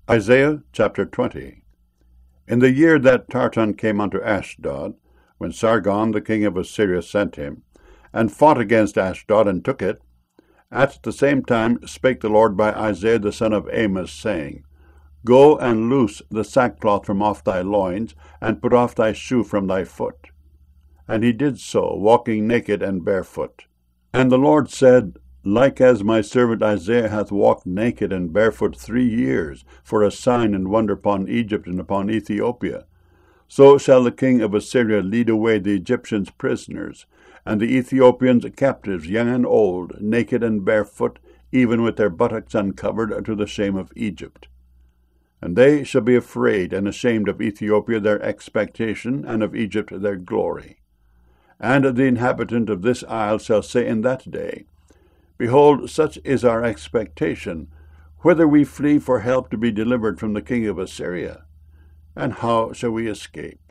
Isaiah chapter 20. In the year that Tartan came unto Ashdod, when Sargon the king of Assyria sent him, and fought against Ashdod, and took it, at the same time spake the Lord by Isaiah the son of Amos, saying, Go and loose the sackcloth from off thy loins, and put off thy shoe from thy foot. And he did so, walking naked and barefoot. And the Lord said, Like as my servant Isaiah hath walked naked and barefoot 3 years, for a sign and wonder upon Egypt and upon Ethiopia, so shall the king of Assyria lead away the Egyptians prisoners, and the Ethiopians captives, young and old, naked and barefoot, even with their buttocks uncovered, to the shame of Egypt. And they shall be afraid and ashamed of Ethiopia their expectation, and of Egypt their glory. And the inhabitant of this isle shall say in that day, Behold, such is our expectation, whither we flee for help to be delivered from the king of Assyria. And how shall we escape?